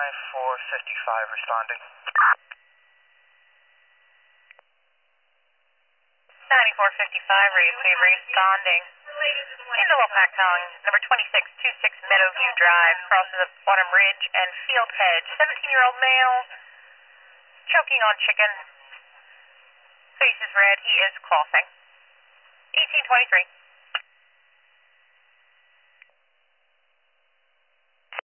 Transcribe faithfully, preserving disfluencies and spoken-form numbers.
ninety-four fifty-five responding. ninety-four fifty-five, radio responding. Angelo Pactong, number twenty-six twenty-six Meadowview Drive, crosses of Bottom Ridge and Field Hedge. seventeen-year-old male, choking on chicken. Face is red, he is coughing. eighteen twenty-three.